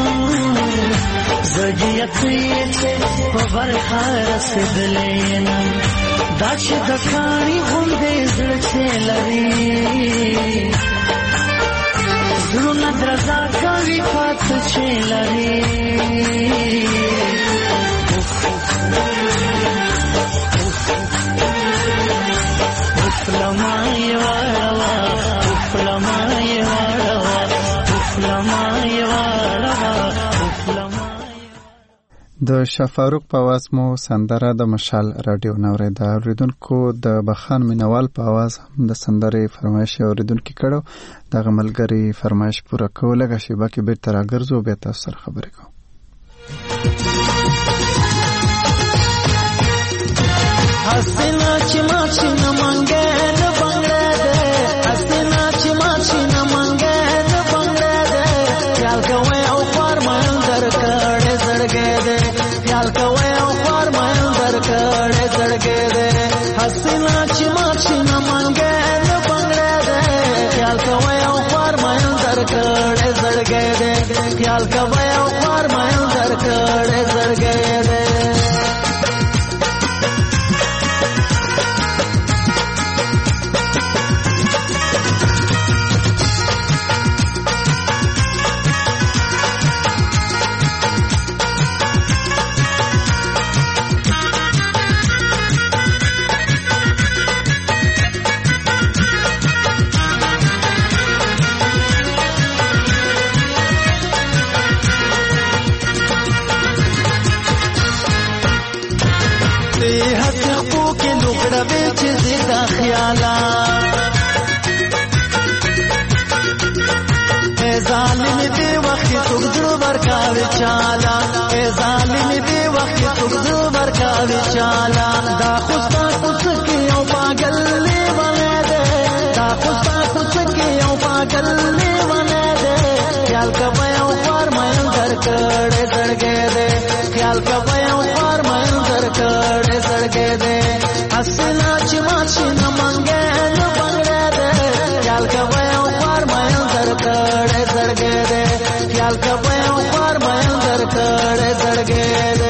زړګیه ته چې په برخه رسېدلینم دا چې د کاڼي غوندې زړه چې لري زړونه درزا کوي پاته چې لري د شفاروق په आवाज مو سندره د مشال رادیو نوریده. اوریدونکو د بخان مینوال په आवाज هم د سندرې فرمایش اوریدونکو کړو. دغه ملګری فرمایش پوره کوله غشي باقي به تر اگرزو به تاسو سره خبرې کوم. حسنا چې ما چې نه مانګه نه بنگړه ده حسنا چې ما چې نه مانګه نه بنگړه ده خیال کوي او فرمان درکړې زړګې ده خیال کوي او فرمان درکړې زړګې ده حسنا چې ما چې نه مانګه نه بنگړه ده خیال کوي او فرمان درکړې زړګې ده خیال کوي او فرمان درکړې زړګې ده چالا دا خوستا کوڅکی او پاگل لیوانے دے دا خوستا کوڅکی او پاگل لیوانے دے خیال کا بیاو فرمایل درکړې زړګې دے خیال کا بیاو فرمایل درکړې زړګې دے اسنا چې ما چې نه مانګې نه بنگړې دے خیال کا بیاو فرمایل درکړې زړګې دے خیال کا بیاو فرمایل درکړې زړګې دے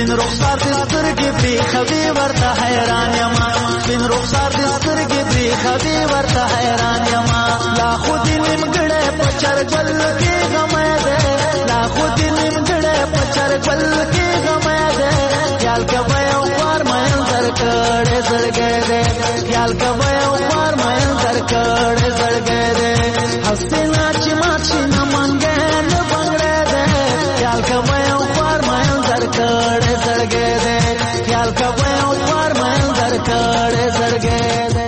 سپین رخسار دې سترګې پرې خوي ورته حیران یما سپین رخسار دې سترګې پرې خوي ورته حیران یما لا خو دې نیمګړې په چرګل کې غمې ده لا خو دې نیمګړې په چرګل کې غمې ده خیال کوي او وار مې در کړې زړګې ده خیال کوي او وار مې در کړې زړګې ده حسنا چې ماچې نه منګې نه بنګړې ده خیال کوي او وار مې در کړې زړګې ده خیال کوي او وار مې در کړې زړګې ده.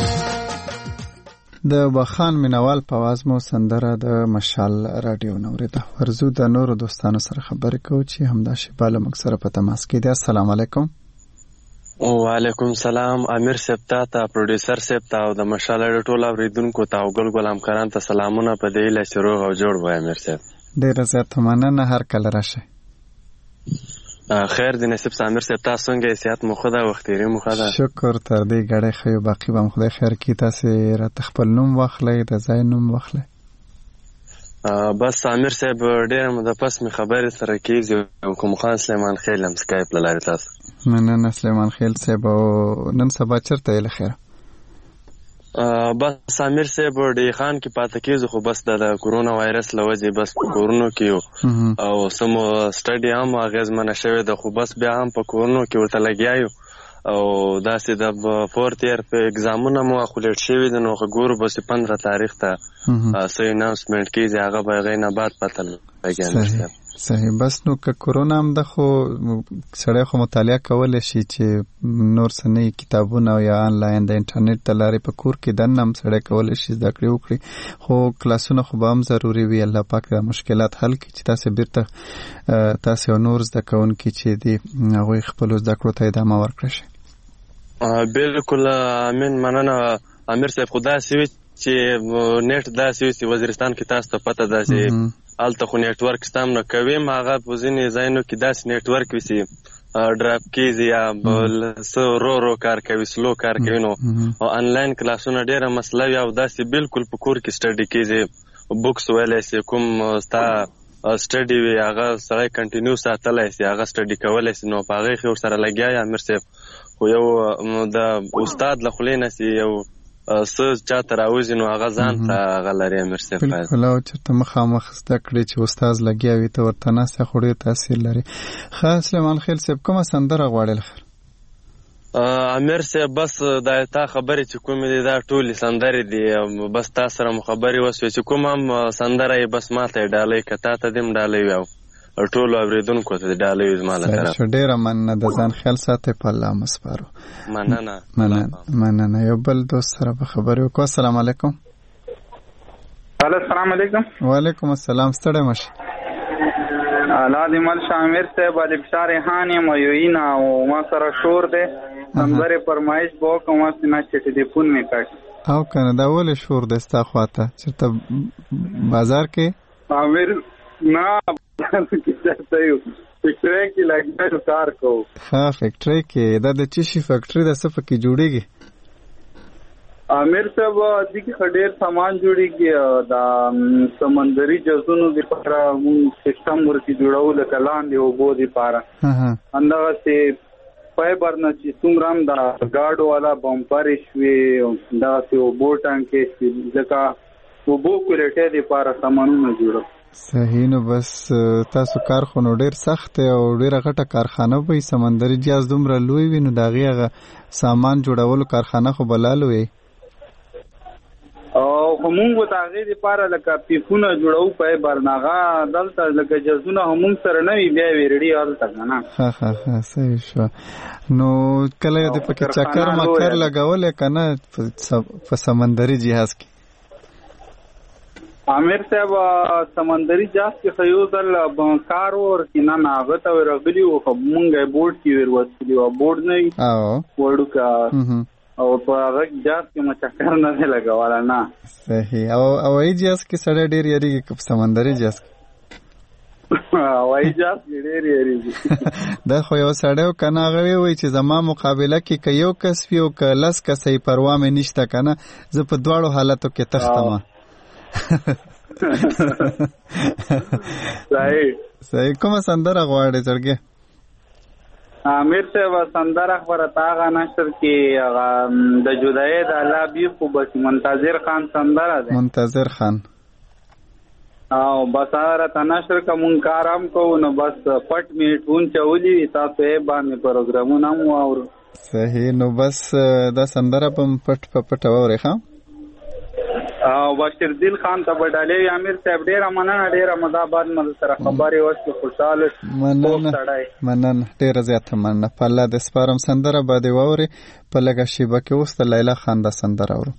د بخان مینوال په आवाज مو سندره د مشال رادیو نوریده. ورزو د نورو دوستانو سره خبرې کوو چې همدا شیبه له موږ سره په تماس کې دي. السلام علیکم. وعلیکم سلام. امیر صاحب ته پروډوسر صاحب ته او د مشال رادیو ټول اوریدونکو ته او ګل ګل همکاران ته سلامونه په دې له شروع او جوړ وای امیر صاحب. ډیره زیاته مننه هر کله راشه. خیر دی نصیب امیر صاحب تاسو څنګه صحت مو خدا وختيري مو خدا شکر تر دې غړې خو باقی به خدای خیر کی تاسو را تخپل نوم واخلې د ځای نوم واخلې. بس امیر صاحب ډېر مو د پس می خبرې سره کیږي کوم خان سلیمان خیل هم سکایپ لاره تاسو مننه سلیمان خیل صاحب نن سبا چرته له خیر. بس امیر صاحب ډی خان کې پاتې کېږي خو بس د کورونا وایرس لوجه بس په کورونو کې او سمو سټډي هم اغیزمنه شوی د خو بس بیا هم په کورونو کې ورته لګیایو او داسې د فورث ایئر په ایگزامونه مو خولټ شوی د نو ګورو بس 15 تاریخ ته سې اناونسمنت کیږي هغه به غینه بعد پته لګیږي. صحیح. بس نو که کرونا هم د خو سړی خو مطالعه کولای شي چې نور سنې کتابونه یا آنلاین د انټرنیټ د لارې په کور کې دنه هم سړی کولای شي زده کړې وکړي خو کلاسونه خو به هم ضروري وي. الله پاک د مشکلات حل کړي چې تاسو بیرته تاسو نور زده کوونکي چې دي هغوی خپلو زده کړو ته ادامه ورکړي شي. بالکل امین مننه امیر صاحب. خدا سوي چې نیټ داسې وي چې وزیرستان کې تاسو ته پته ده چې الته خو نیټورک ستام نه کوي ماغه په ځینې ځایونو کې داسې نیټورک وي چې ډراپ کیږي یا رو کار کوي سلو کار کوي نو او انلاین کلاسونه ډیره مسله وي او داسې بالکل په کور کې سټډي کیږي بوکس ویلای شي کوم ستا سټډي وي هغه سره کنټینیو ساتلای شي هغه سټډي کولای شي نو په هغه خو سره لګیا امیر صاحب خو یو د استاد لخلینه سي یو سوز چاته راوځي نو هغه ځان ته غلري امیر صاحب. بالکل او چې مخامخ زده کړې چې استاد لګیا وي ته ورته ناسه خوري تاثیر لري. خاص سلیمان خیل صاحب کومه سندره غواړل خیر امیر صاحب؟ بس دا تا خبرې چې کومې دي دا ټولې سندرې دي بس تا سره مو خبرې وسوې چې کوم هم سندره یې بس ماته ډالۍ کتا ته دیم ډالۍ وي او ټول اوریدونکو ته ډالۍ وي زما له طرف. ډېره مننه د ځان خیال ساتي په الله مسپارو. مننه یو بل دوست سره به خبرې وکړو. السلام علیکم. السلام علیکم. وعلیکم السلام. ستړی مشه الله دې مل شامیر صاحب علي بشار خان ميوینا او ما سره شور ده نمبر فرمایش بو کوم سینا چې ټلیفون می کړ او کنه دا ولې شور ده ستا خواته چرته بازار کې امیر نه کیسه یو فیکټری کې لګیدل کار کو. ها فیکټری کې دا د چشي فیکټری د څه پکې جوړیږي امیر صاحب د کې خډیر سامان جوړیږي دا سمندري جزونو لپاره سیستم ورته جوړول کلان دی او بو دی پاره اندغه سي فایبر نه چې څومره دا گاډو والا بمپر شوي دا سي او بوټان کې ځکه او بو کولیټه دی پاره سامانونه جوړو. صحیح. نو بس تاسو کار خو نو ډیر سخت او ډیر غټه کارخانه وي سمندري جهاز دومره لوی وي نو دا غیغه سامان جوړولو کارخانه خو بلالو وي او همغه تاغې لپاره لکه پیپونه جوړو په برناغه دلته لکه جزونه هم سره نه وی بیا ویرډي حالت نه. ها صحیح شو. نو کله دې پکې چکر مکر لګول کنه په سمندري جهاز کې امیر صاحب سمندري جهاز کې خيوزل کار ور کینا ناغت او رغلی او مونږه بورډ کې وروستلی او بورډ نه او وړو کا او په هغه جهاز کې مچکر نه لګواله نه. صحیح. او ای جهاز کې سړی ډیر یریږي په سمندري جهاز وای جهاز ډیر یریږي دا خو یو سړی کنه غوي وای چې زما مقابله کې کيو کس یو کلس کسې پروا مې نشته کنه زه په دواړو حالاتو کې تختم. صحیح. کومه سندره غواړې چرګه؟ امیر صاحب سندره خبره تاغه نشر کې د جدای د الله بي خو بس منتظر خان سندره ده. منتظر خان او بس هغه ته نشر کوم کارم کو نو بس پټ میټون چولی تاسو یې باندې پروګرامونه مو اور. صحیح. نو بس دا سندره په پټ اوري ښا. او بشیر دل خان ته بډالې امیر صاحب ډیر مننه ډیر مداباد مل سره خبرې وشو خوشاله مننه ډیر زیات مننه. په الله د سپارم سندره باندې ووري په لګه شیبه کې اوس د لیلا خان د سندره اورو.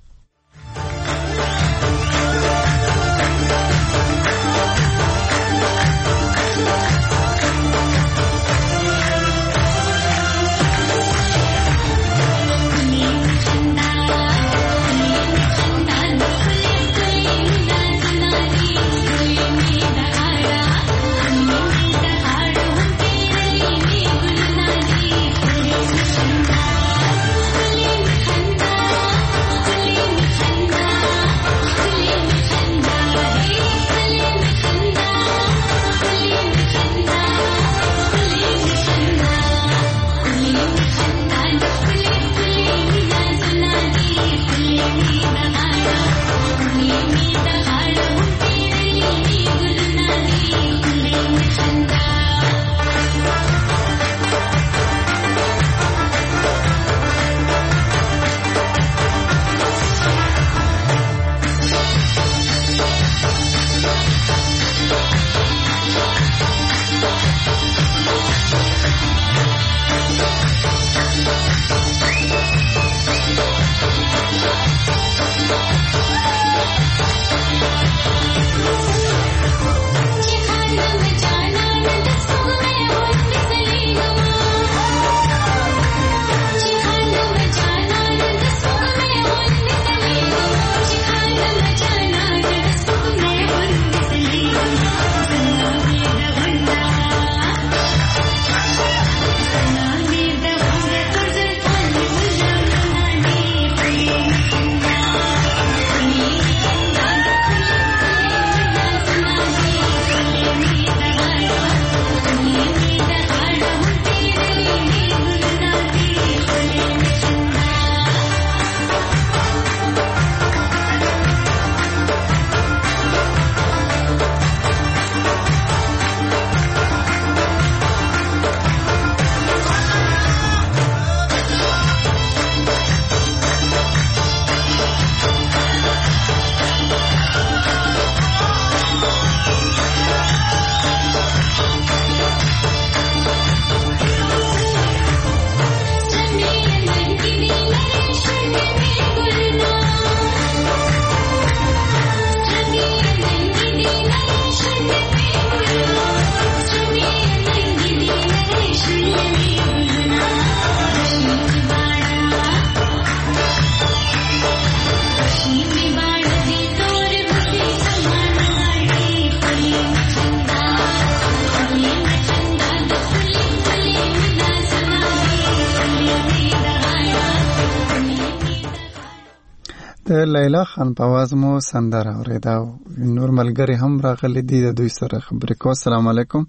د لیلا خان په आवाज مو سندره اوریدا. نور ملګری هم راغلي دي د دوی سره خبرې کو. السلام علیکم.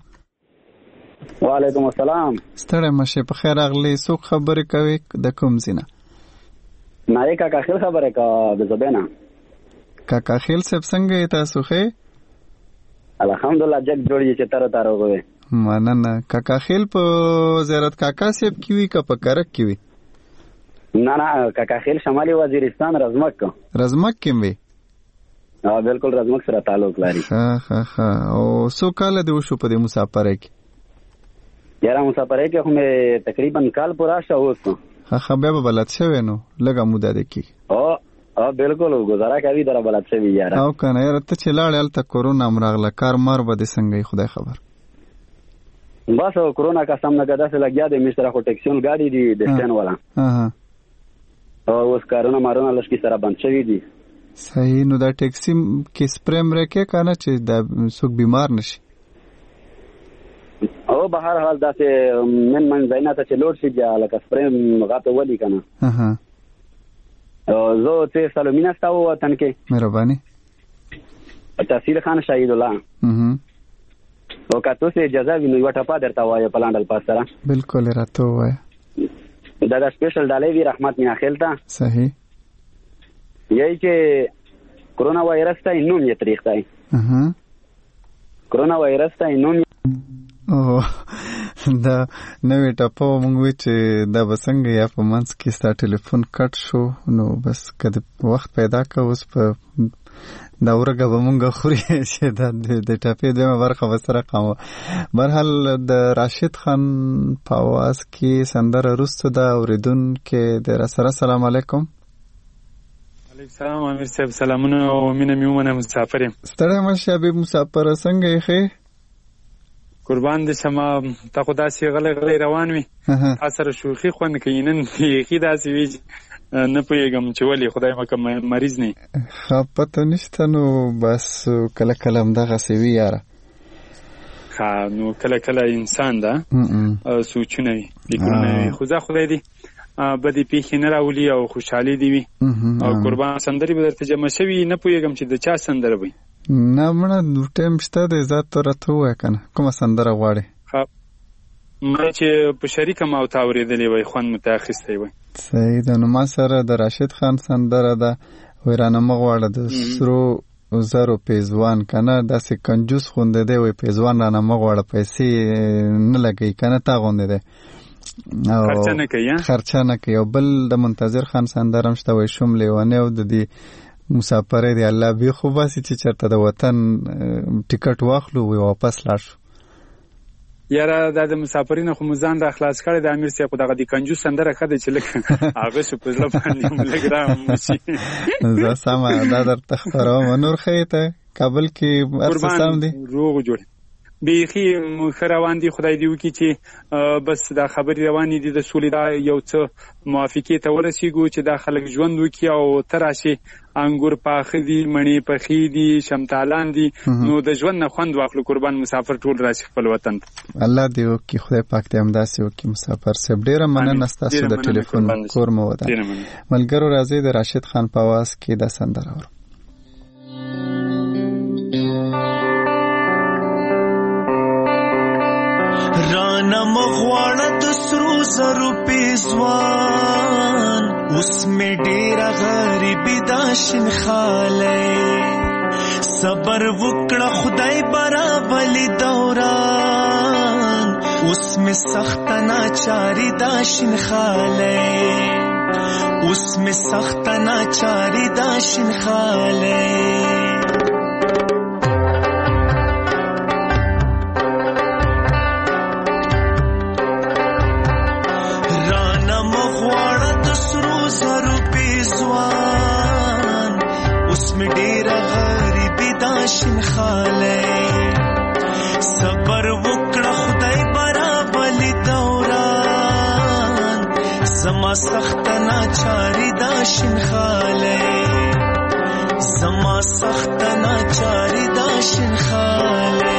وعلیکم السلام. ستړی مشه په خیر اغلی. څوک خبرې کوي د کوم زینه؟ نای کاکا خیل خبره کا د زبینا. کاکا خیل سب څنګه تاسو خې؟ الحمدلله جګ جوړی چې تر وګوي. مننه. کاکا خیل په زیارت کاکا سیب کیوي کا په کرک کیوي؟ نه کاکا خیل شمالي وزیرستان رزمک کې وي. بالکل رزمک سره تعلق لري. ها او څو کال دی وشو په دې مسافره کې؟ یاره مسافره کې هم تقریبا کال پورا شو اوس. ها بیا بلد شوی نو لږه موده ده کې. بالکل گزاره کوي در بلد شوی یاره. او کنه یاره ته چې لاړې هلته کورونا راغله کار مار به دې څنګه خدای خبر. بس کورونا کا سامنا کا داسې لګیا دی مشتره خو ټیکسیون ګاډي دی د سټین والا. اوس کارونه مارونه لشکي سره بند شوی دي. صحیح. نو دا ټیکسی کې سپریم رکه کنه چې دا څوک بیمار نشي. او به هر حال داسې من زینا ته چې لوډ شي لکه سپریم غاته ولي کنه. زه ته سلامونه ستاسو وطن کې. مهرباني. تحصیل خان شهید الله. او که تاسو اجازه وي نو یوه ټپه درته وایم په لاند الفاظ سره. بالکل راته ووایه. دا د سپیشل ډالۍ وي رحمت میناخیل ته. صحیح. یہی چې کرونا وایرس ته نوم یې تاریخ دی. کرونا وایرس ته نوم دا نوې ټپه مونږ وی چې دا به څنګه یا په منځ کې ستا ټلیفون کټ شو نو بس که وخت پیدا که اوس په دا ورګه به مونږ خوري چې دا د ټپې دویمه برخه به سره قامه. برحال د راشد خان په آواز کې سندره وروسته ده اورېدونکي د راسره. سلام علیکم. علیکم سلام امیر صاحب، سلامونه او مینه مې ومنه. مسافر یم. ستړی مه شې حبیب مسافر، څنګه یې ښې؟ قربان دې شمه، ته خو داسې غلی روان وي، تا سره شوخي خوند کوي. نن بیخي داسې وي نه پوهېږم چې ولې، خدای مکه مریض نه ښه پته نشته. نو بس کله کله همدغسې وي یاره. ښه نو کله کله انسان ده سوچونه وي، فکرونه وي، خو ځه خدای دې بدې پیښې نه راولي او خوشحالي دې وي. او قربان سندرې به درته جمع شوي، نه پوهېږم چې د چا سندره وي. نه مړه ټایم شته دی، ذات ته راته ووایه که نه کومه سندره غواړې. مړه چې په شریکه ما ورته اورېدلې وای، خوند مو ته اخیستی وای. صحیح ده. نو ما سره د راشد خان سندره ده، وایي رانه مه غواړه د سرو زرو پیزوان، که نه داسې کنجوس غوندې دی، وایي پیزوان رانه مه غواړه، پیسې نه لګوي که نه تا غوندې دی، خرچه نه کوي. خرچه نه کوي. او بل د منتظر خان سندره هم شته، وایي شوم لیونی او د دې مسافرې دی الله بې خو باسي چې چېرته د وطن ټیکټ واخلو وی واپس لاړ شو. یاره دا د مسافرینو خو مو ځان را خلاص کړی د امیر صاحب، خو دغه د کنجوس سندره ښه دی چې لږ هغه شو په زړه باندې لږ رام شي. زه سمه دا درته خپروم. نور ښه ته کابل کې هر څه سم دي؟ روغ جوړ بیخي ښه روان دي، خدای دې وکړي چې بس دا خبرې روانې دي د سولې، دا یو څه موافقې ته ورسېږو چې دا خلک ژوند وکړي او ته راشې انګور پاخه دي، مڼې پخې دي، شمتالان دي، نو د ژوند نه خوند واخلو. قربان مسافر ټول راشي خپل وطن ته. الله دې وکړي، خدای پاک دې همداسې وکړي. مسافر صاحب ډېره مننه ستاسو د ټلیفون کور مو ودان. ملګرو راځئ د راشد خان په اواز کې دا سندره اورو. رانا مغواړه د سرو زرو پیزوان، اوس مې ډېره غریبي دا شینخالی، صبر وکړه خدای برابلي دوران، اوس مې سخته ناچاري دا شینخالی، اوس مې سخته ناچاري دا شینخالی. صبر وکړه خدای برابلي دوران، زما سخت ناچاري دا شینخالی، زما سخت ناچاري دا شینخالی.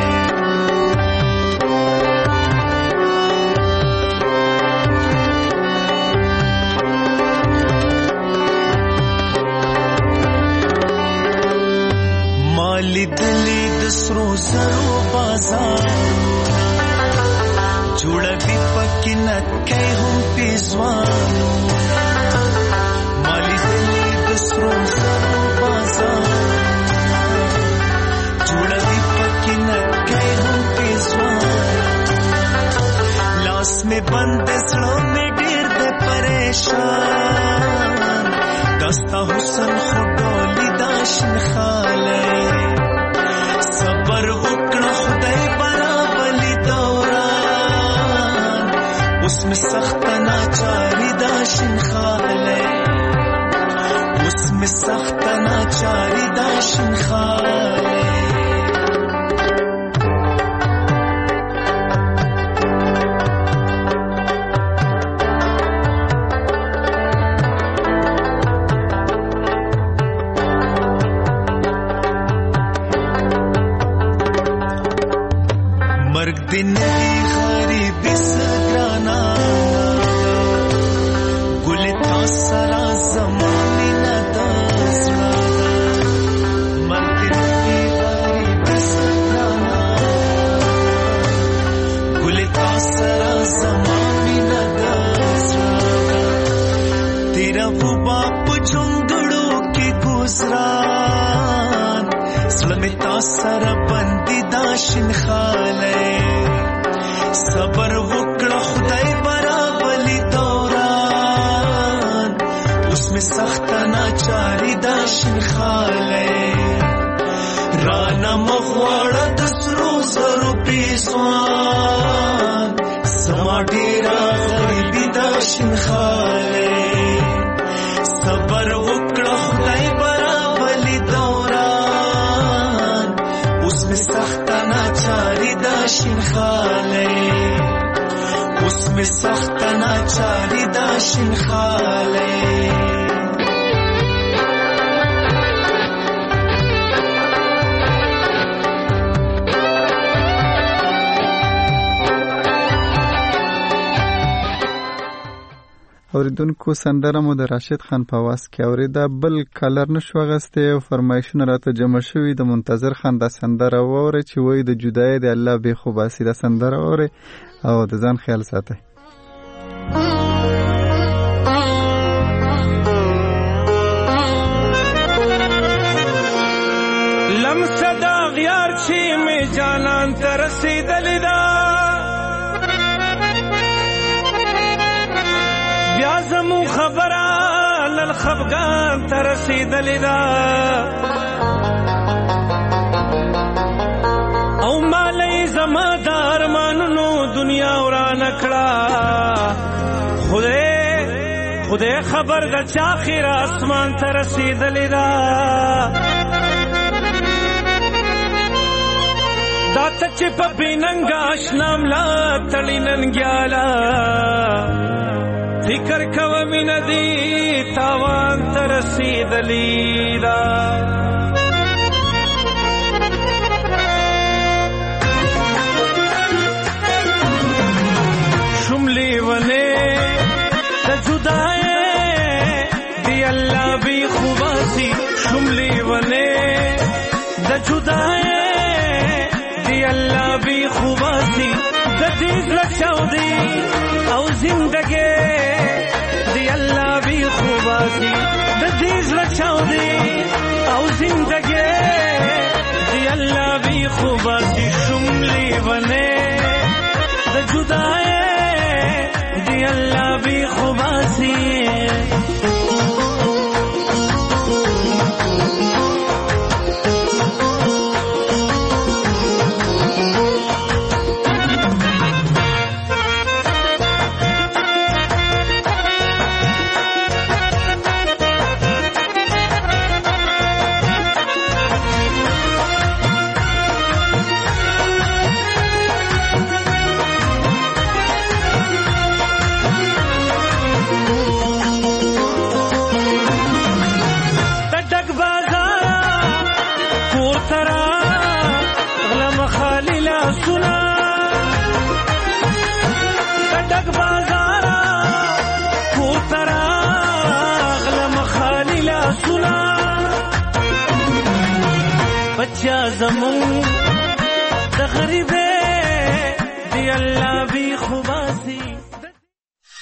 مالی دلی د سرو زرو بازارونه، جوړوي پکې نکۍ هم پیزوانونه، مالی دلی د سرو زرو بازارونه، جوړوي پکې نکۍ هم پیزوانونه، لاس مې بند زړه مې ډېر دی پریشان، دستا حسن خو ډولي دا شینخالی، صبر وکړه خدای برابلي دوران، اوس مې سخته ناچاري دا شینخالی، اوس مې سخته ناچاري دا شینخالی. مرګ دې نه دی غریبي سګرانا، ګلې تا سره زما مینه د زړه، مرګ دې نه دی محبوبا پچونګړو کې ګزران سلمه تاسر بندي دا شنخاله صبر وکړه خدای برابرلی دوران اوس می سخت ناچاری دا شنخاله رانا مغواړه د سرو زرو پیسوان سما ډیرا غریبی دا شنخاله صبر وکړه خدای برابرلی دوران اوس می سخت ناچاری دا شنخاله اوس می سخت ناچاری دا شنخاله اوریدونکو سندره مو د راشد خان په واس کې اوریده بل کلر نشو غسته او فرمایشونه راته جمع شوی د منتظر خان د سندره وره چې وای د جدای د الله به خوباسي د سندره وره او د ځان خیال ساتي لمسدا غیار چې می جانان تر رسیدلې دا بیا زمو خبره لل خفغان تر رسیدلې دا او مالې زما دار مانو دنیا وران کړه خدای خبر د چا خیر اسمان تر رسیدلې دا دات چې په بیننګ آشنام لا تړیننګیالا فکر کوه مين دي تاوان تر رسیدلې دا شملې ونه د جدای دی الله بي خوباسي شملې ونه د جدای دی الله بي خوباسي د دې لچاو دی او زندګي دی الله بي خوباسي د دې لچاو دی او زندګي دی الله بي خوباسي شملې ونه د جدای دی الله بي خوباسي بچا زمون د غریبه دی الله